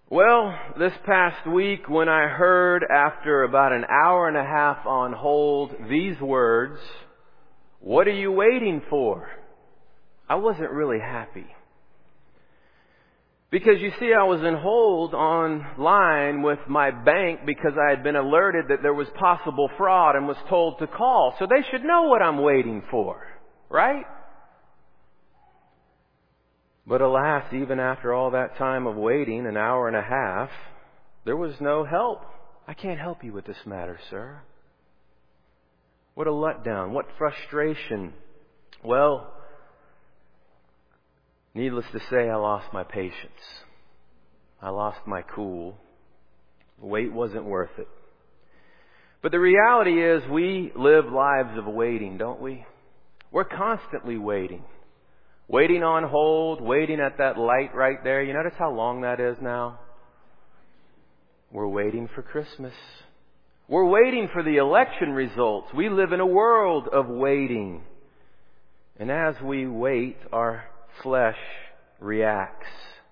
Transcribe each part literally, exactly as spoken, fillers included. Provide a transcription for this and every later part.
Well, this past week when I heard after about an hour and a half on hold these words, "What are you waiting for?" I wasn't really happy. Because you see, I was in hold online with my bank because I had been alerted that there was possible fraud and was told to call. So they should know what I'm waiting for, right? But alas, even after all that time of waiting, an hour and a half, there was no help. I can't help you with this matter, sir. What a letdown. What frustration. Well, needless to say, I lost my patience. I lost my cool. The wait wasn't worth it. But the reality is we live lives of waiting, don't we? We're constantly waiting. Waiting on hold, waiting at that light right there. You notice how long that is now? We're waiting for Christmas. We're waiting for the election results. We live in a world of waiting. And as we wait, our flesh reacts.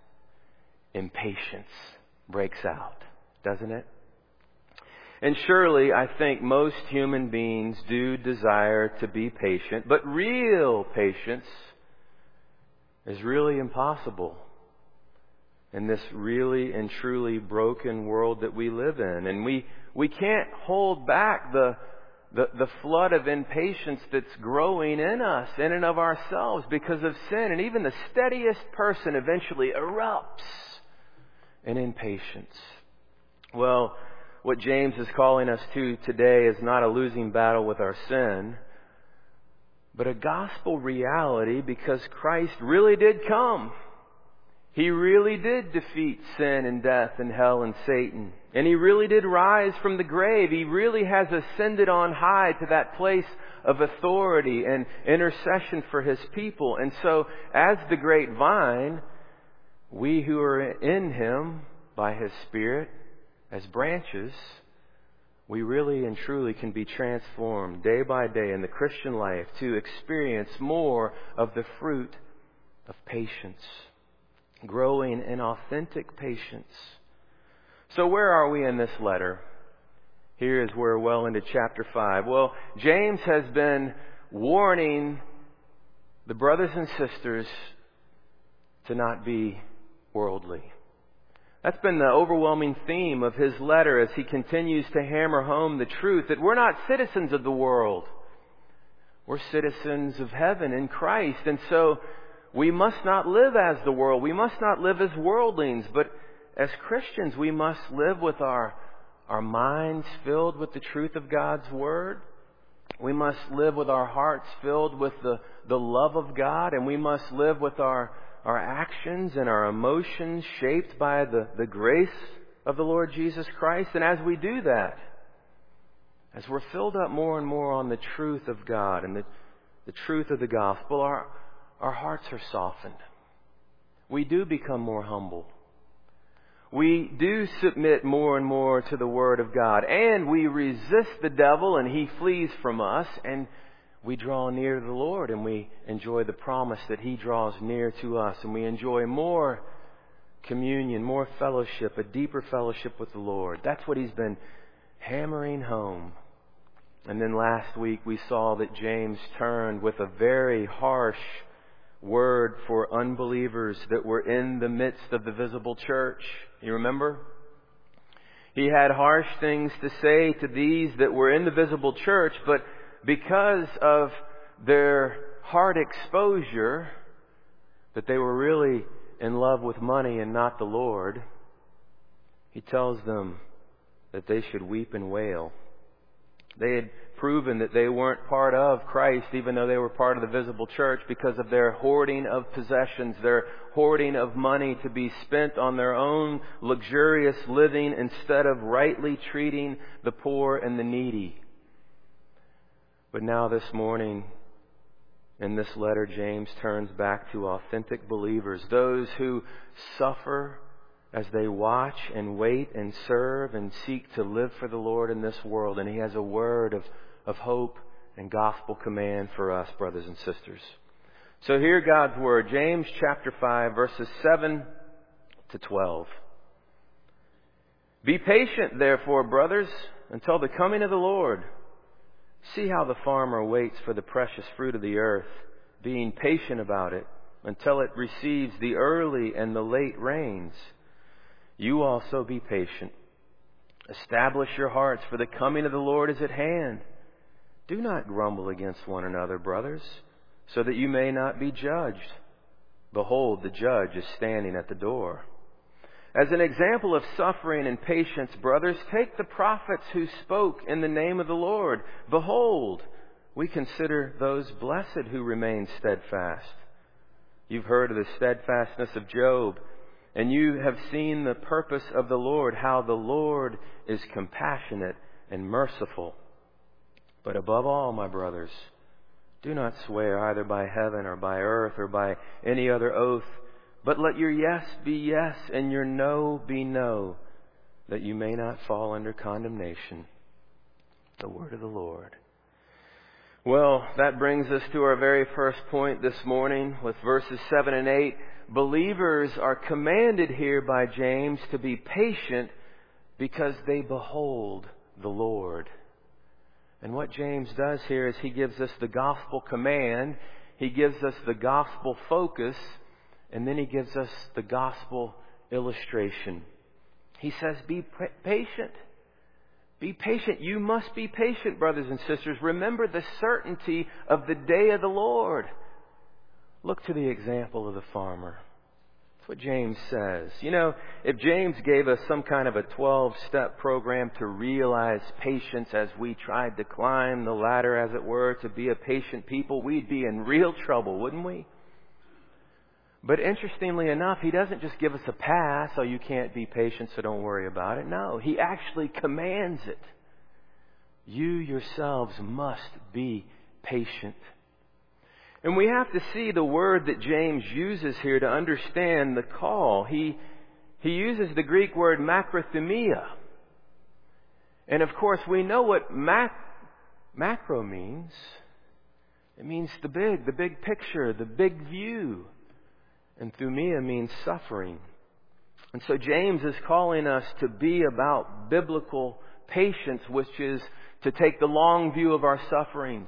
Impatience breaks out, doesn't it? And surely, I think most human beings do desire to be patient, but real patience is really impossible in this really and truly broken world that we live in. And we, we can't hold back the, the, the flood of impatience that's growing in us, in and of ourselves because of sin. And even the steadiest person eventually erupts in impatience. Well, what James is calling us to today is not a losing battle with our sin, but a gospel reality because Christ really did come. He really did defeat sin and death and hell and Satan. And He really did rise from the grave. He really has ascended on high to that place of authority and intercession for His people. And so, as the great vine, we who are in Him by His Spirit, as branches, we really and truly can be transformed day by day in the Christian life to experience more of the fruit of patience, growing in authentic patience. So where are we in this letter? Here is we're well into chapter five. Well, James has been warning the brothers and sisters to not be worldly. That's been the overwhelming theme of his letter as he continues to hammer home the truth that we're not citizens of the world. We're citizens of heaven in Christ. And so we must not live as the world. We must not live as worldlings. But as Christians, we must live with our, our minds filled with the truth of God's Word. We must live with our hearts filled with the, the love of God. And we must live with our Our actions and our emotions shaped by the, the grace of the Lord Jesus Christ. And as we do that, as we're filled up more and more on the truth of God and the, the truth of the gospel, our, our hearts are softened. We do become more humble. We do submit more and more to the Word of God. And we resist the devil and he flees from us. And we draw near to the Lord and we enjoy the promise that He draws near to us. And we enjoy more communion, more fellowship, a deeper fellowship with the Lord. That's what He's been hammering home. And then last week we saw that James turned with a very harsh word for unbelievers that were in the midst of the visible church. You remember? He had harsh things to say to these that were in the visible church, but because of their hard exposure, that they were really in love with money and not the Lord, He tells them that they should weep and wail. They had proven that they weren't part of Christ, even though they were part of the visible church, because of their hoarding of possessions, their hoarding of money to be spent on their own luxurious living instead of rightly treating the poor and the needy. But now this morning, in this letter, James turns back to authentic believers, those who suffer as they watch and wait and serve and seek to live for the Lord in this world. And He has a word of, of hope and gospel command for us, brothers and sisters. So hear God's word, James chapter five, verses seven to twelve. Be patient, therefore, brothers, until the coming of the Lord. See how the farmer waits for the precious fruit of the earth, being patient about it until it receives the early and the late rains. You also be patient. Establish your hearts, for the coming of the Lord is at hand. Do not grumble against one another, brothers, so that you may not be judged. Behold, the judge is standing at the door. As an example of suffering and patience, brothers, take the prophets who spoke in the name of the Lord. Behold, we consider those blessed who remain steadfast. You've heard of the steadfastness of Job, and you have seen the purpose of the Lord, how the Lord is compassionate and merciful. But above all, my brothers, do not swear either by heaven or by earth or by any other oath, but let your yes be yes and your no be no, that you may not fall under condemnation. The word of the Lord. Well, that brings us to our very first point this morning with verses seven and eight. Believers are commanded here by James to be patient because they behold the Lord. And what James does here is he gives us the gospel command, he gives us the gospel focus, and then he gives us the gospel illustration. He says, be patient. Be patient. You must be patient, brothers and sisters. Remember the certainty of the day of the Lord. Look to the example of the farmer. That's what James says. You know, if James gave us some kind of a twelve-step program to realize patience as we tried to climb the ladder, as it were, to be a patient people, we'd be in real trouble, wouldn't we? But interestingly enough, he doesn't just give us a pass, oh, you can't be patient, so don't worry about it. No, he actually commands it. You yourselves must be patient. And we have to see the word that James uses here to understand the call. He, he uses the Greek word makrothumia. And of course, we know what mac, macro means. It means the big, the big picture, the big view. And thumia means suffering. And so James is calling us to be about biblical patience, which is to take the long view of our sufferings.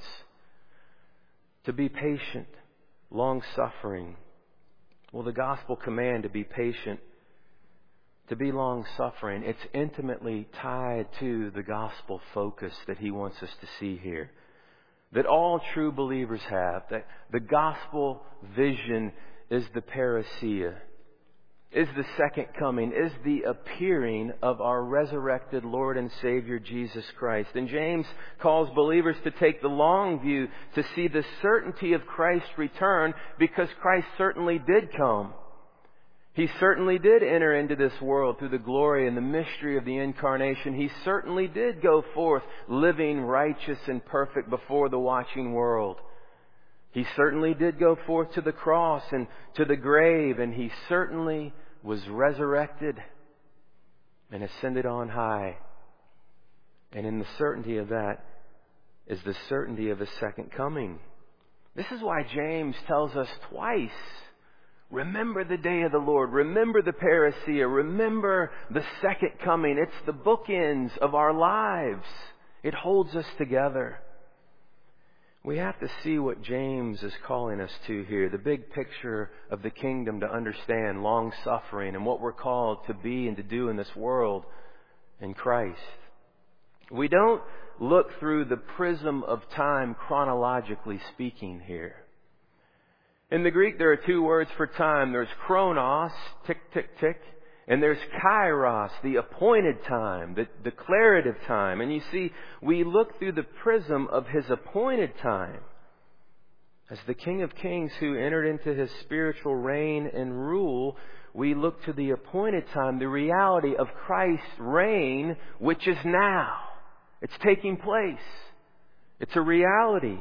To be patient, long-suffering. Well, the gospel command to be patient, to be long-suffering, it's intimately tied to the gospel focus that he wants us to see here. That all true believers have. That the gospel vision is the parousia, is the second coming, is the appearing of our resurrected Lord and Savior Jesus Christ. And James calls believers to take the long view, to see the certainty of Christ's return, because Christ certainly did come. He certainly did enter into this world through the glory and the mystery of the incarnation. He certainly did go forth living righteous and perfect before the watching world. He certainly did go forth to the cross and to the grave, and He certainly was resurrected and ascended on high. And in the certainty of that is the certainty of His second coming. This is why James tells us twice, remember the day of the Lord, remember the parousia, remember the second coming. It's the bookends of our lives. It holds us together. We have to see what James is calling us to here, the big picture of the kingdom, to understand long suffering and what we're called to be and to do in this world in Christ. We don't look through the prism of time chronologically speaking here. In the Greek, there are two words for time. There's chronos, tick, tick, tick. And there's kairos, the appointed time, the declarative time. And you see, we look through the prism of His appointed time. As the King of Kings who entered into His spiritual reign and rule, we look to the appointed time, the reality of Christ's reign, which is now. It's taking place. It's a reality.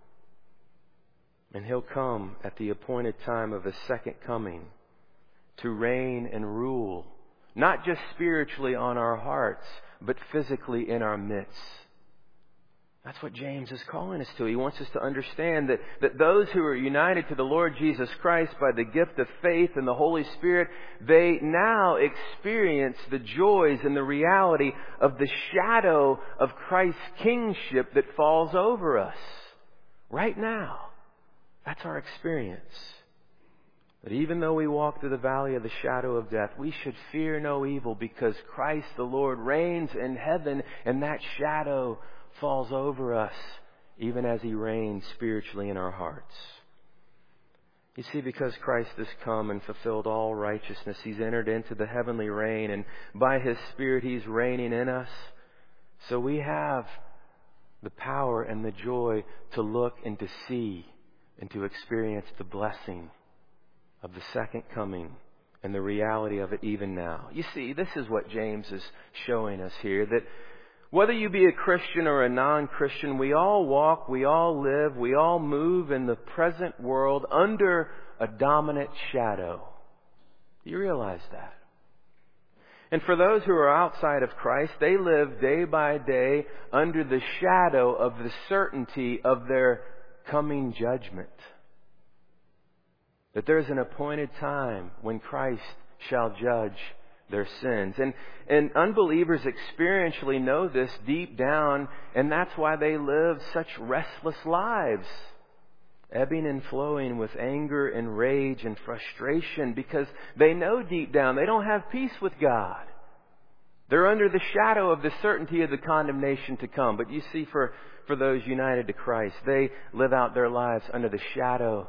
And He'll come at the appointed time of His second coming, to reign and rule, not just spiritually on our hearts, but physically in our midst. That's what James is calling us to. He wants us to understand that, that those who are united to the Lord Jesus Christ by the gift of faith and the Holy Spirit, they now experience the joys and the reality of the shadow of Christ's kingship that falls over us right now. That's our experience. That even though we walk through the valley of the shadow of death, we should fear no evil because Christ the Lord reigns in heaven, and that shadow falls over us even as He reigns spiritually in our hearts. You see, because Christ has come and fulfilled all righteousness, He's entered into the heavenly reign, and by His Spirit He's reigning in us. So we have the power and the joy to look and to see and to experience the blessing of the second coming and the reality of it even now. You see, this is what James is showing us here, that whether you be a Christian or a non-Christian, we all walk, we all live, we all move in the present world under a dominant shadow. Do you realize that? And for those who are outside of Christ, they live day by day under the shadow of the certainty of their coming judgment. That there's an appointed time when Christ shall judge their sins. And, and unbelievers experientially know this deep down, and that's why they live such restless lives, ebbing and flowing with anger and rage and frustration, because they know deep down they don't have peace with God. They're under the shadow of the certainty of the condemnation to come. But you see, for, for those united to Christ, they live out their lives under the shadow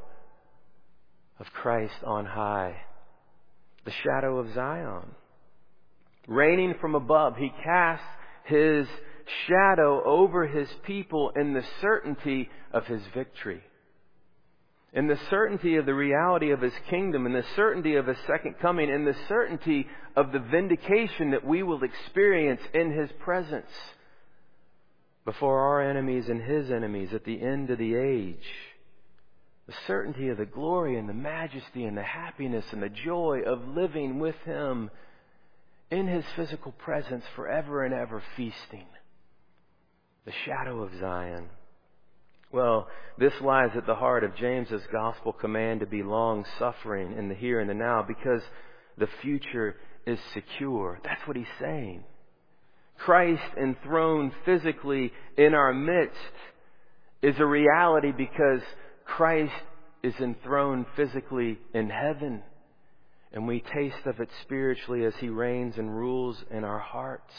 of Christ on high, the shadow of Zion. Reigning from above, He casts His shadow over His people in the certainty of His victory, in the certainty of the reality of His kingdom, in the certainty of His second coming, in the certainty of the vindication that we will experience in His presence before our enemies and His enemies at the end of the age. The certainty of the glory and the majesty and the happiness and the joy of living with Him in His physical presence forever and ever feasting. The shadow of Zion. Well, this lies at the heart of James's gospel command to be long-suffering in the here and the now, because the future is secure. That's what he's saying. Christ enthroned physically in our midst is a reality because Christ is enthroned physically in heaven. And we taste of it spiritually as He reigns and rules in our hearts.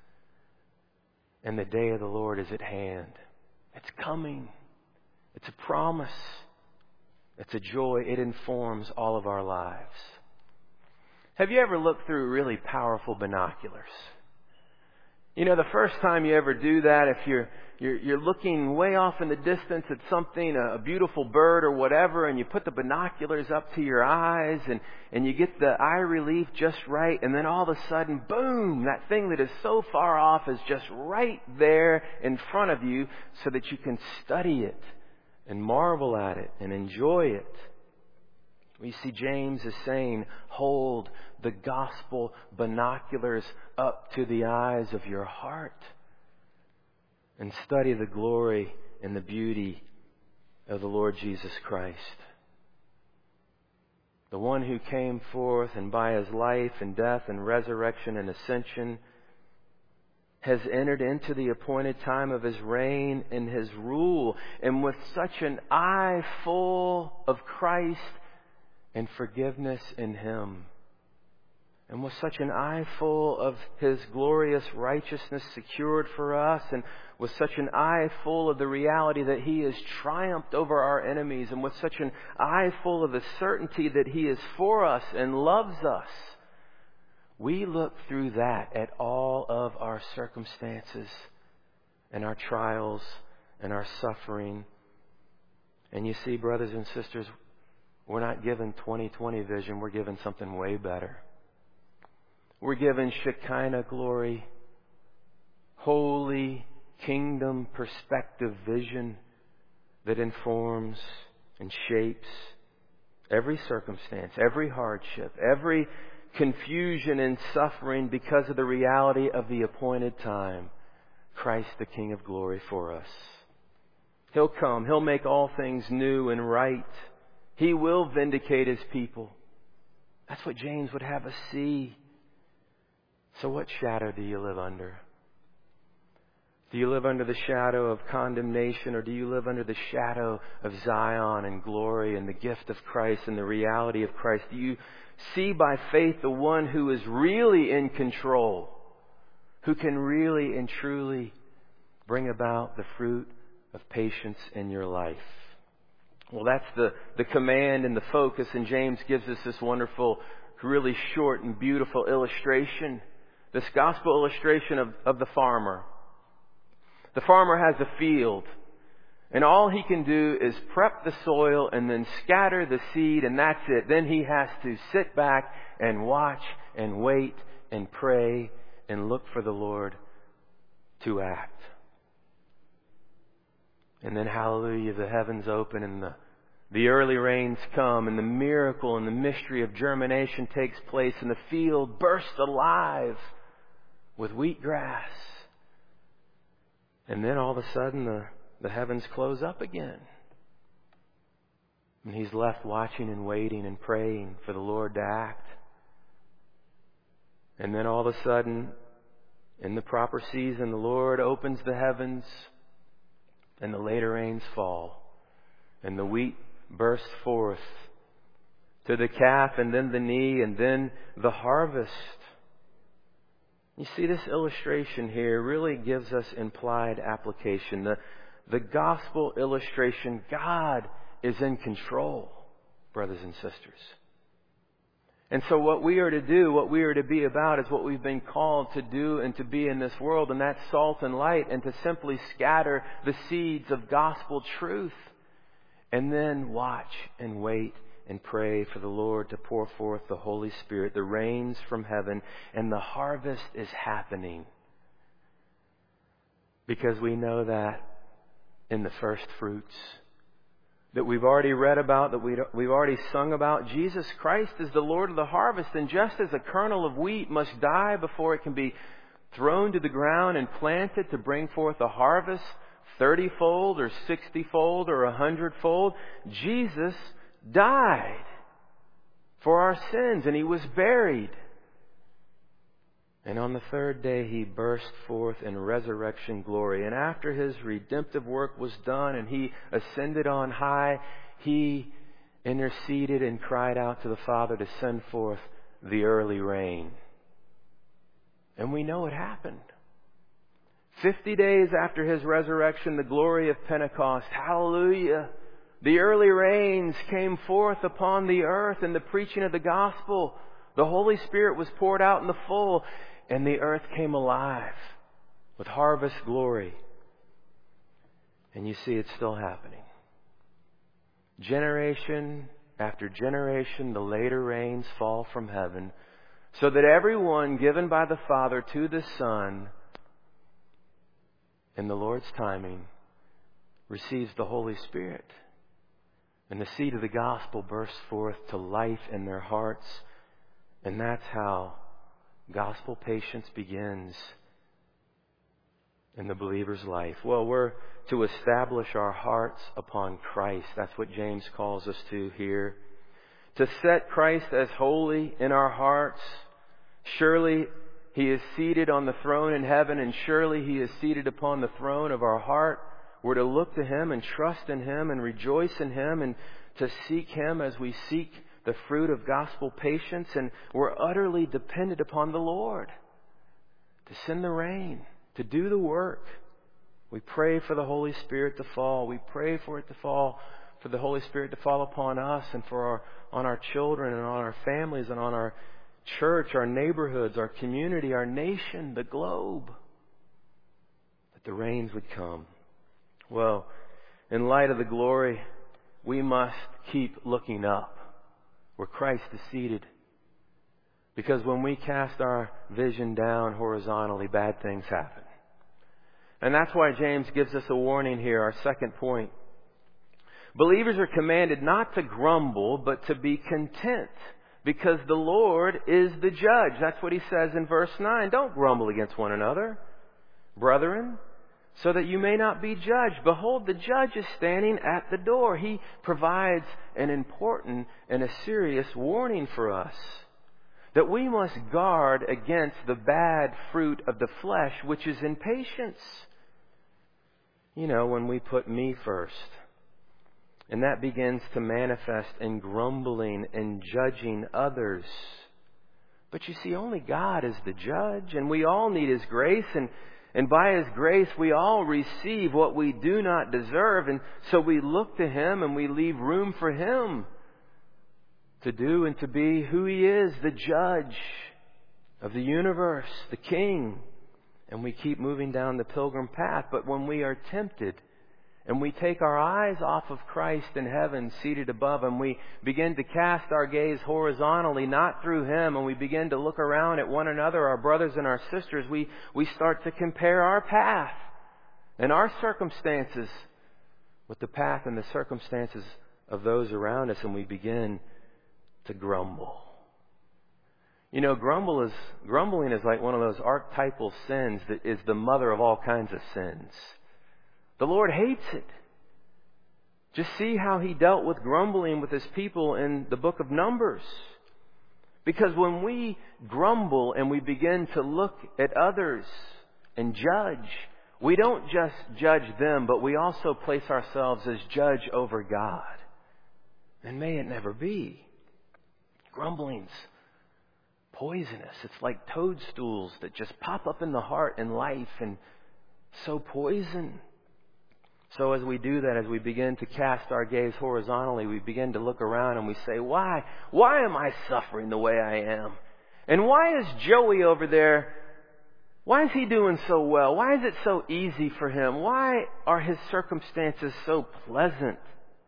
And the day of the Lord is at hand. It's coming. It's a promise. It's a joy. It informs all of our lives. Have you ever looked through really powerful binoculars? You know, the first time you ever do that, if you're you're, you're looking way off in the distance at something, a, a beautiful bird or whatever, and you put the binoculars up to your eyes and, and you get the eye relief just right, and then all of a sudden, boom, that thing that is so far off is just right there in front of you so that you can study it and marvel at it and enjoy it. We see James is saying, hold the gospel binoculars up to the eyes of your heart and study the glory and the beauty of the Lord Jesus Christ. The one who came forth and by His life and death and resurrection and ascension has entered into the appointed time of His reign and His rule. And with such an eye full of Christ and forgiveness in Him, and with such an eye full of His glorious righteousness secured for us, and with such an eye full of the reality that He has triumphed over our enemies, and with such an eye full of the certainty that He is for us and loves us, we look through that at all of our circumstances and our trials and our suffering. And you see, brothers and sisters, we're not given twenty twenty vision. We're given something way better. We're given Shekinah glory, holy kingdom perspective vision that informs and shapes every circumstance, every hardship, every confusion and suffering because of the reality of the appointed time. Christ the King of glory for us. He'll come. He'll make all things new and right. He will vindicate His people. That's what James would have us see. So what shadow do you live under? Do you live under the shadow of condemnation, or do you live under the shadow of Zion and glory and the gift of Christ and the reality of Christ? Do you see by faith the one who is really in control, who can really and truly bring about the fruit of patience in your life? Well, that's the, the command and the focus, and James gives us this wonderful, really short and beautiful illustration. This gospel illustration of, of the farmer. The farmer has a field, and all he can do is prep the soil and then scatter the seed, and that's it. Then he has to sit back and watch and wait and pray and look for the Lord to act. And then, hallelujah, the heavens open and the, the early rains come, and the miracle and the mystery of germination takes place, and the field bursts alive with wheatgrass. And then all of a sudden the, the heavens close up again. And he's left watching and waiting and praying for the Lord to act. And then all of a sudden, in the proper season, the Lord opens the heavens and the later rains fall. And the wheat bursts forth to the calf and then the knee and then the harvest. You see, this illustration here really gives us implied application. The, the gospel illustration, God is in control, brothers and sisters. And so what we are to do, what we are to be about, is what we've been called to do and to be in this world, and that's salt and light, and to simply scatter the seeds of gospel truth. And then watch and wait and pray for the Lord to pour forth the Holy Spirit, the rains from heaven, and the harvest is happening. Because we know that in the first fruits that we've already read about, that we've already sung about, Jesus Christ is the Lord of the harvest. And just as a kernel of wheat must die before it can be thrown to the ground and planted to bring forth a harvest, thirty-fold or sixty-fold or a hundredfold, Jesus died for our sins, and He was buried. And on the third day He burst forth in resurrection glory. And after His redemptive work was done and He ascended on high, He interceded and cried out to the Father to send forth the early rain. And we know it happened. Fifty days after His resurrection, the glory of Pentecost, hallelujah, the early rains came forth upon the earth in the preaching of the gospel. The Holy Spirit was poured out in the full, and the earth came alive with harvest glory. And you see, it's still happening. Generation after generation, the later rains fall from heaven, so that everyone given by the Father to the Son, in the Lord's timing, receives the Holy Spirit. And the seed of the gospel bursts forth to life in their hearts. And that's how gospel patience begins in the believer's life. Well, we're to establish our hearts upon Christ. That's what James calls us to here. To set Christ as holy in our hearts. Surely He is seated on the throne in heaven, and surely He is seated upon the throne of our heart. We're to look to Him and trust in Him and rejoice in Him and to seek Him as we seek the fruit of gospel patience. And we're utterly dependent upon the Lord to send the rain, to do the work. We pray for the Holy Spirit to fall. We pray for it to fall, for the Holy Spirit to fall upon us and for our, on our children and on our families and on our church, our neighborhoods, our community, our nation, the globe. That the rains would come. Well, in light of the glory, we must keep looking up where Christ is seated. Because when we cast our vision down horizontally, bad things happen. And that's why James gives us a warning here, our second point. Believers are commanded not to grumble, but to be content, because the Lord is the judge. That's what he says in verse nine. Don't grumble against one another, brethren. so that you may not be judged. Behold, the judge is standing at the door. He provides an important and a serious warning for us, that we must guard against the bad fruit of the flesh, which is impatience. You know, when we put me first, and that begins to manifest in grumbling and judging others. But you see, only God is the judge, and we all need His grace, and, and by His grace we all receive what we do not deserve, and so we look to Him and we leave room for Him to do and to be who He is, the judge of the universe, the King. And we keep moving down the pilgrim path. But when we are tempted and we take our eyes off of Christ in heaven seated above, and we begin to cast our gaze horizontally, not through Him, and we begin to look around at one another, our brothers and our sisters, we, we start to compare our path and our circumstances with the path and the circumstances of those around us, and we begin to grumble. You know, grumble is, grumbling is like one of those archetypal sins that is the mother of all kinds of sins. The Lord hates it. Just see how He dealt with grumbling with His people in the book of Numbers. Because when we grumble and we begin to look at others and judge, we don't just judge them, but we also place ourselves as judge over God. And may it never be. Grumbling's poisonous. It's like toadstools that just pop up in the heart and life, and so poison. So as we do that, as we begin to cast our gaze horizontally, we begin to look around and we say, why? Why am I suffering the way I am? And why is Joey over there, why is he doing so well? Why is it so easy for him? Why are his circumstances so pleasant?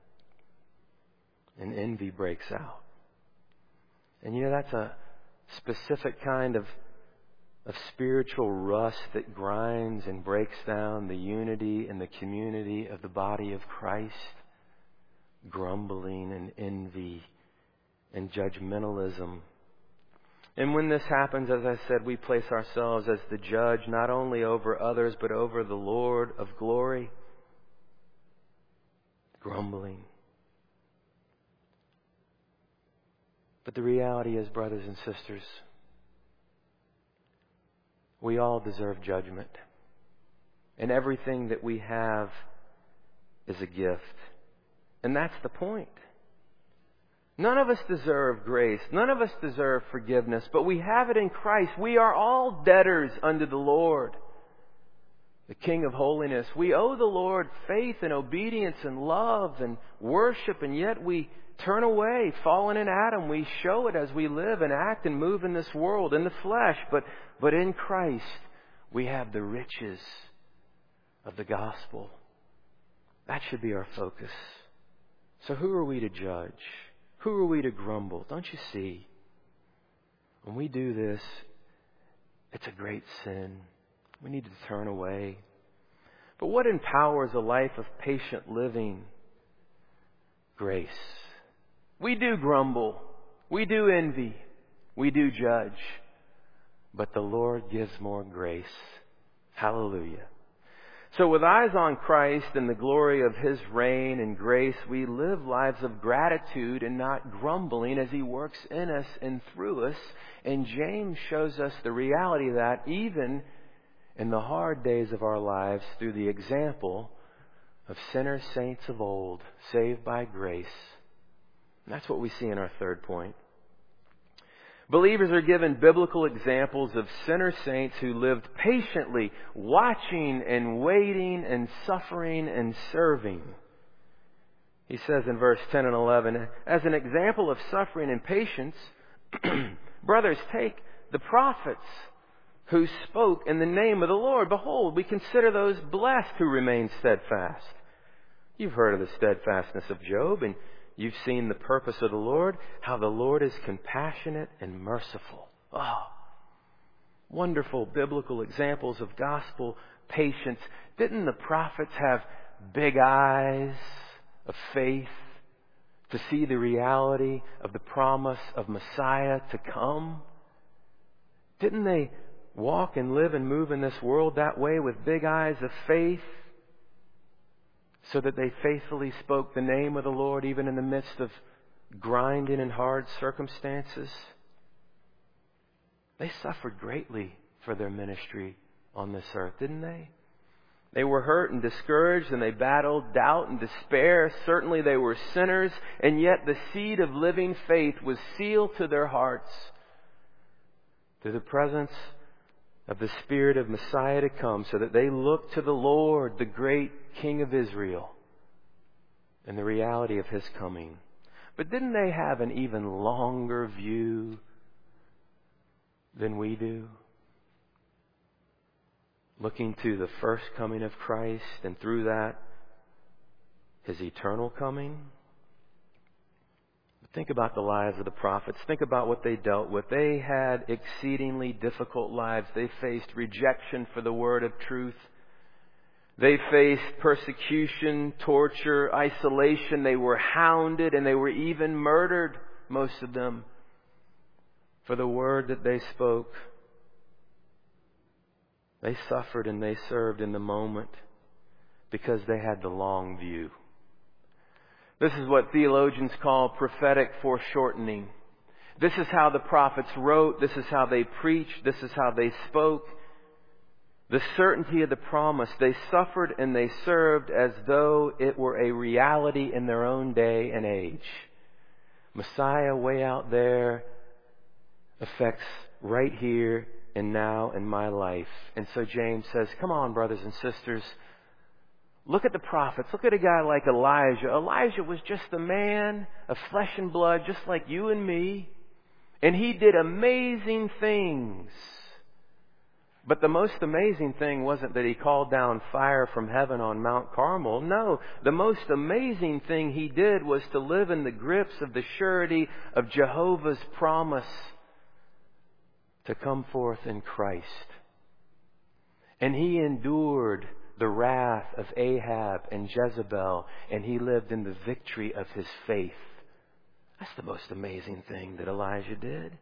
And envy breaks out. And you know, that's a specific kind of of spiritual rust that grinds and breaks down the unity and the community of the body of Christ. Grumbling and envy and judgmentalism. And when this happens, as I said, we place ourselves as the judge not only over others but over the Lord of glory. Grumbling. But the reality is, brothers and sisters, we all deserve judgment. And everything that we have is a gift. And that's the point. None of us deserve grace. None of us deserve forgiveness. But we have it in Christ. We are all debtors unto the Lord, the King of holiness. We owe the Lord faith and obedience and love and worship, and yet we turn away. Fallen in Adam, we show it as we live and act and move in this world, in the flesh. But, but in Christ, we have the riches of the gospel. That should be our focus. So who are we to judge? Who are we to grumble? Don't you see? When we do this, it's a great sin. We need to turn away. But what empowers a life of patient living? Grace. We do grumble. We do envy. We do judge. But the Lord gives more grace. Hallelujah. So with eyes on Christ and the glory of His reign and grace, we live lives of gratitude and not grumbling as He works in us and through us. And James shows us the reality of that even in the hard days of our lives through the example of sinner saints of old, saved by grace. And that's what we see in our third point. Believers are given biblical examples of sinner saints who lived patiently, watching and waiting and suffering and serving. He says in verse ten and eleven, as an example of suffering and patience, brothers, take the prophets who spoke in the name of the Lord. Behold, we consider those blessed who remain steadfast. You've heard of the steadfastness of Job, and you've seen the purpose of the Lord, how the Lord is compassionate and merciful. Oh, wonderful biblical examples of gospel patience. Didn't the prophets have big eyes of faith to see the reality of the promise of Messiah to come? Didn't they walk and live and move in this world that way with big eyes of faith, so that they faithfully spoke the name of the Lord even in the midst of grinding and hard circumstances. They suffered greatly for their ministry on this earth, didn't they? They were hurt and discouraged, and they battled doubt and despair. Certainly they were sinners, and yet the seed of living faith was sealed to their hearts through the presence of the Spirit of Messiah to come, so that they looked to the Lord, the great King of Israel, and the reality of His coming. But didn't they have an even longer view than we do? Looking to the first coming of Christ, and through that, His eternal coming. Think about the lives of the prophets. Think about what they dealt with. They had exceedingly difficult lives. They faced rejection for the word of truth. They faced persecution, torture, isolation. They were hounded, and they were even murdered, most of them, for the word that they spoke. They suffered and they served in the moment because they had the long view. This is what theologians call prophetic foreshortening. This is how the prophets wrote. This is how they preached. This is how they spoke. The certainty of the promise. They suffered and they served as though it were a reality in their own day and age. Messiah way out there affects right here and now in my life. And so James says, come on, brothers and sisters. Look at the prophets. Look at a guy like Elijah. Elijah was just a man of flesh and blood, just like you and me. And he did amazing things. But the most amazing thing wasn't that he called down fire from heaven on Mount Carmel. No, the most amazing thing he did was to live in the grips of the surety of Jehovah's promise to come forth in Christ. And he endured the wrath of Ahab and Jezebel, and he lived in the victory of his faith. That's the most amazing thing that Elijah did.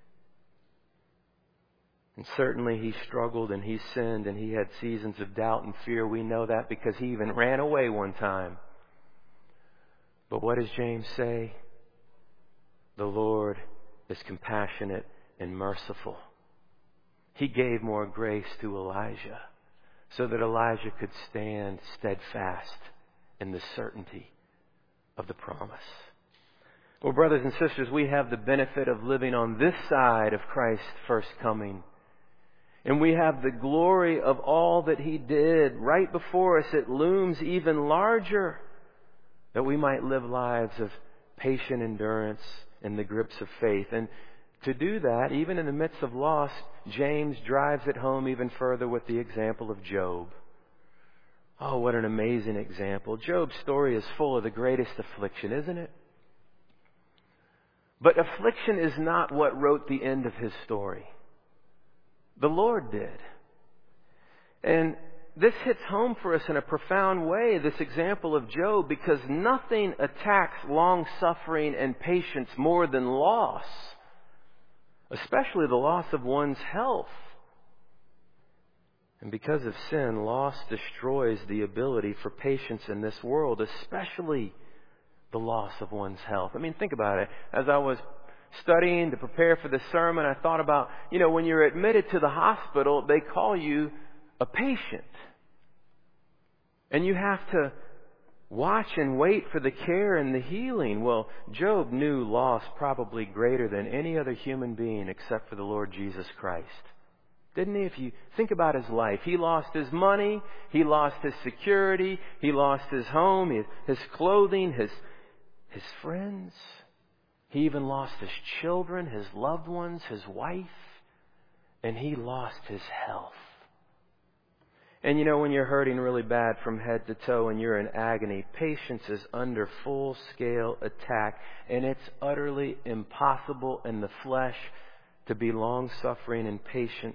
And certainly he struggled and he sinned and he had seasons of doubt and fear. We know that because he even ran away one time. But what does James say? The Lord is compassionate and merciful. He gave more grace to Elijah so that Elijah could stand steadfast in the certainty of the promise. Well, brothers and sisters, we have the benefit of living on this side of Christ's first coming. And we have the glory of all that He did right before us. It looms even larger, that we might live lives of patient endurance in the grips of faith. And to do that, even in the midst of loss, James drives it home even further with the example of Job. Oh, what an amazing example. Job's story is full of the greatest affliction, isn't it? But affliction is not what wrote the end of his story. The Lord did. And this hits home for us in a profound way, this example of Job, because nothing attacks long-suffering and patience more than loss, especially the loss of one's health. And because of sin, loss destroys the ability for patience in this world, especially the loss of one's health. I mean, think about it. As I was studying to prepare for this sermon, I thought about, you know, when you're admitted to the hospital, they call you a patient. And you have to watch and wait for the care and the healing. Well, Job knew loss probably greater than any other human being except for the Lord Jesus Christ. Didn't he? If you think about his life, he lost his money, he lost his security, he lost his home, his, his clothing, his, his friends. He even lost his children, his loved ones, his wife, and he lost his health. And you know, when you're hurting really bad from head to toe and you're in agony, patience is under full-scale attack, and it's utterly impossible in the flesh to be long-suffering and patient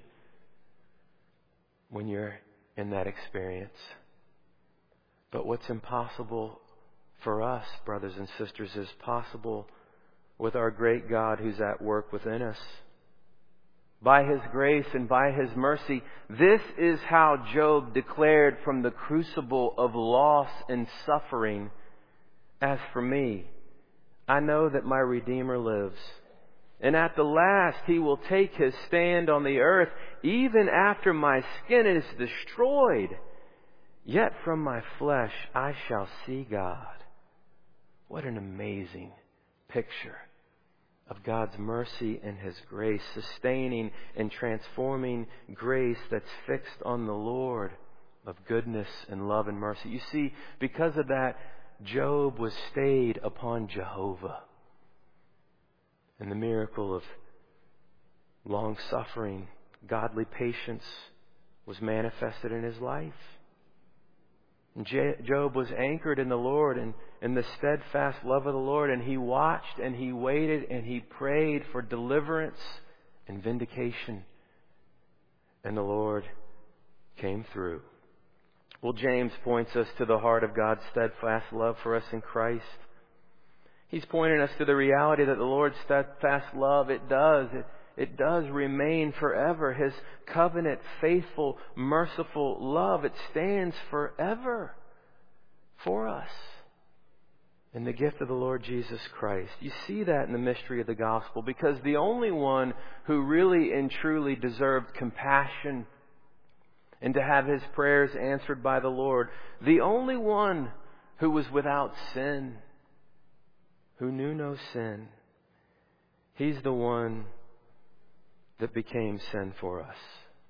when you're in that experience. But what's impossible for us, brothers and sisters, is possible with our great God who's at work within us. by His grace and by His mercy. This is how Job declared from the crucible of loss and suffering, "As for me, I know that my Redeemer lives. And at the last He will take His stand on the earth. Even after my skin is destroyed, yet from my flesh I shall see God." What an amazing picture of God's mercy and His grace, sustaining and transforming grace that's fixed on the Lord, of goodness and love and mercy. You see, because of that, Job was stayed upon Jehovah. And the miracle of long-suffering, godly patience was manifested in his life. And Job was anchored in the Lord and in the steadfast love of the Lord, and he watched and he waited and he prayed for deliverance and vindication. And the Lord came through. Well, James points us to the heart of God's steadfast love for us in Christ. He's pointing us to the reality that the Lord's steadfast love, it does, it, it does remain forever. His covenant, faithful, merciful love, it stands forever for us in the gift of the Lord Jesus Christ. You see that in the mystery of the gospel, because the only one who really and truly deserved compassion and to have his prayers answered by the Lord, the only one who was without sin, who knew no sin, He's the one that became sin for us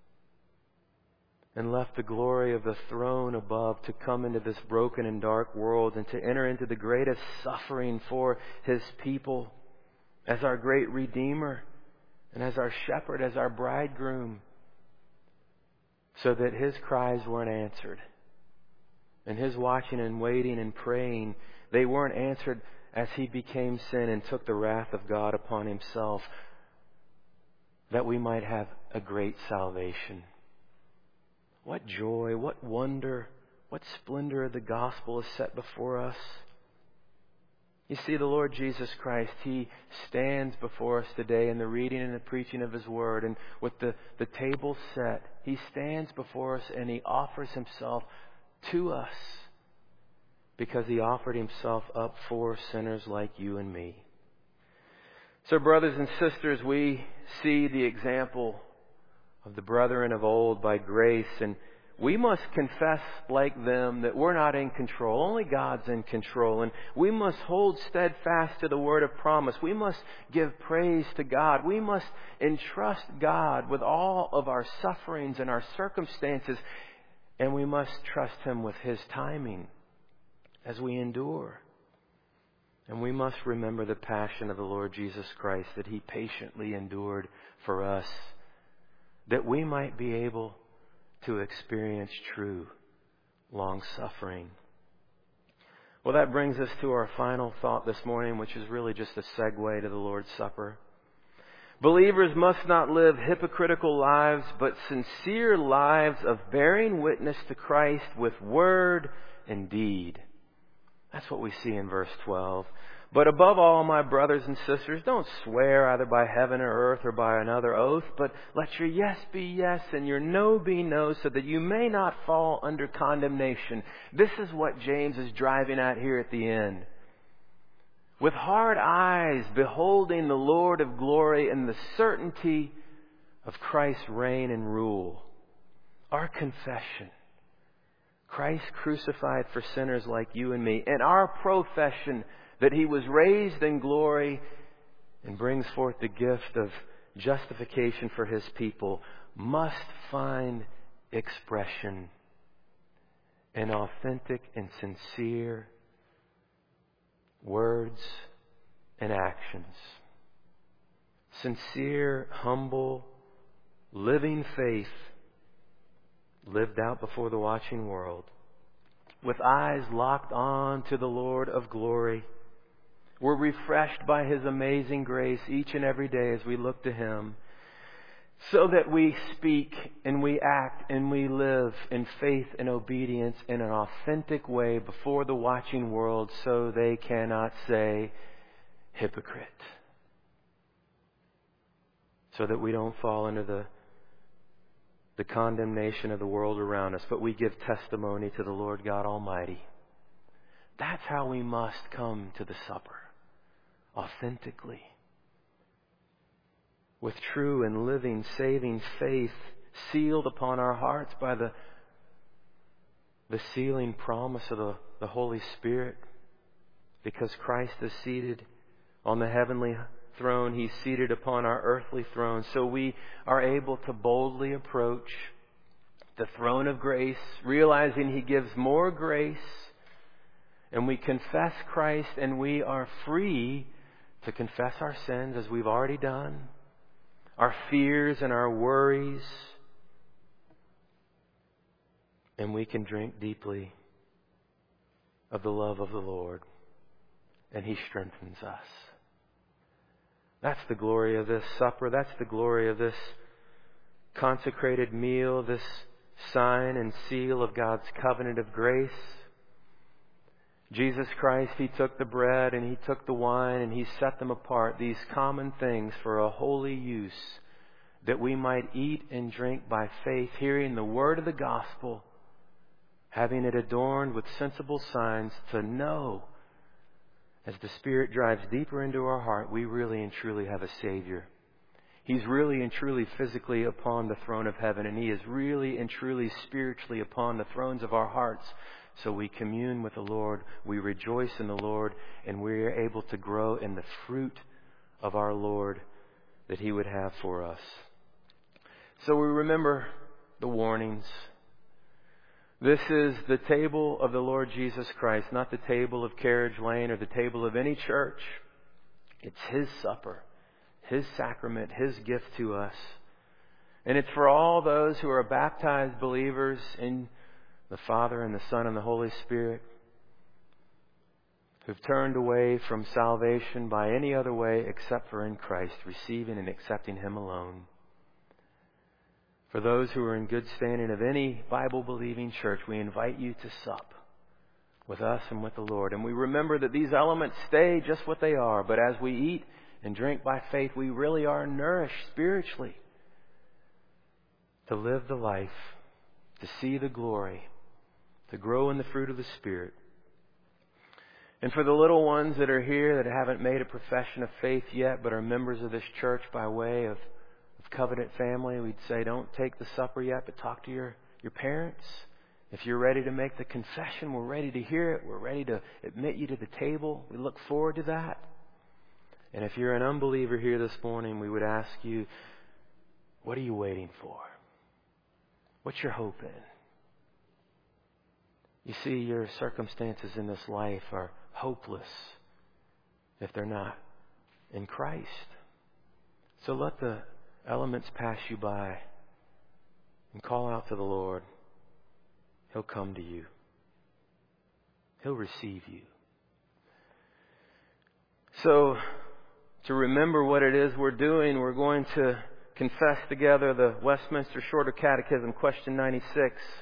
and left the glory of the throne above to come into this broken and dark world and to enter into the greatest suffering for His people as our great Redeemer and as our shepherd, as our bridegroom, so that His cries weren't answered. And His watching and waiting and praying, they weren't answered as He became sin and took the wrath of God upon Himself, that we might have a great salvation. What joy, what wonder, what splendor of the gospel is set before us. You see, the Lord Jesus Christ, He stands before us today in the reading and the preaching of His Word, and with the, the table set, He stands before us and He offers Himself to us, because He offered Himself up for sinners like you and me. So, brothers and sisters, we see the example of the brethren of old by grace, and we must confess like them that we're not in control. Only God's in control, and we must hold steadfast to the word of promise. We must give praise to God. We must entrust God with all of our sufferings and our circumstances, and we must trust Him with His timing as we endure. And we must remember the passion of the Lord Jesus Christ, that He patiently endured for us, that we might be able to experience true long-suffering. Well, that brings us to our final thought this morning, which is really just a segue to the Lord's Supper. Believers must not live hypocritical lives, but sincere lives of bearing witness to Christ with word and deed. That's what we see in verse twelve. But above all, my brothers and sisters, don't swear either by heaven or earth or by another oath, but let your yes be yes and your no be no, so that you may not fall under condemnation. This is what James is driving at here at the end. With hard eyes beholding the Lord of glory and the certainty of Christ's reign and rule. Our confession. Christ crucified for sinners like you and me. And our profession that He was raised in glory and brings forth the gift of justification for His people must find expression in authentic and sincere words and actions. Sincere, humble, living faith lived out before the watching world, with eyes locked on to the Lord of glory. We're refreshed by His amazing grace each and every day as we look to Him, so that we speak and we act and we live in faith and obedience in an authentic way before the watching world, so they cannot say, hypocrite. so that we don't fall into the, the condemnation of the world around us, but we give testimony to the Lord God Almighty. That's how we must come to the supper, authentically, with true and living, saving faith sealed upon our hearts by the, the sealing promise of the, the Holy Spirit. Because Christ is seated on the heavenly throne, He's seated upon our earthly throne. So we are able to boldly approach the throne of grace, realizing He gives more grace. And we confess Christ, and we are free to confess our sins as we've already done, our fears and our worries. And we can drink deeply of the love of the Lord. And He strengthens us. That's the glory of this supper. That's the glory of this consecrated meal, this sign and seal of God's covenant of grace. Jesus Christ, He took the bread and He took the wine and He set them apart, these common things for a holy use, that we might eat and drink by faith, hearing the word of the gospel, having it adorned with sensible signs, to know, as the Spirit drives deeper into our heart, we really and truly have a Savior. He's really and truly physically upon the throne of heaven, and He is really and truly spiritually upon the thrones of our hearts. So we commune with the Lord, we rejoice in the Lord, and we are able to grow in the fruit of our Lord that He would have for us. So we remember the warnings. This is the table of the Lord Jesus Christ, not the table of Carriage Lane or the table of any church. It's His supper, His sacrament, His gift to us. And it's for all those who are baptized believers in the Father and the Son and the Holy Spirit, who've turned away from salvation by any other way except for in Christ, receiving and accepting Him alone. For those who are in good standing of any Bible-believing church, we invite you to sup with us and with the Lord. And we remember that these elements stay just what they are, but as we eat and drink by faith, we really are nourished spiritually to live the life, to see the glory, to grow in the fruit of the Spirit. And for the little ones that are here that haven't made a profession of faith yet, but are members of this church by way of covenant family, we'd say don't take the supper yet, but talk to your, your parents. If you're ready to make the confession, we're ready to hear it. We're ready to admit you to the table. We look forward to that. And if you're an unbeliever here this morning, we would ask you, what are you waiting for? What's your hope in? You see, your circumstances in this life are hopeless if they're not in Christ. So let the elements pass you by and call out to the Lord. He'll come to you. He'll receive you. So, to remember what it is we're doing, we're going to confess together the Westminster Shorter Catechism, question ninety-six.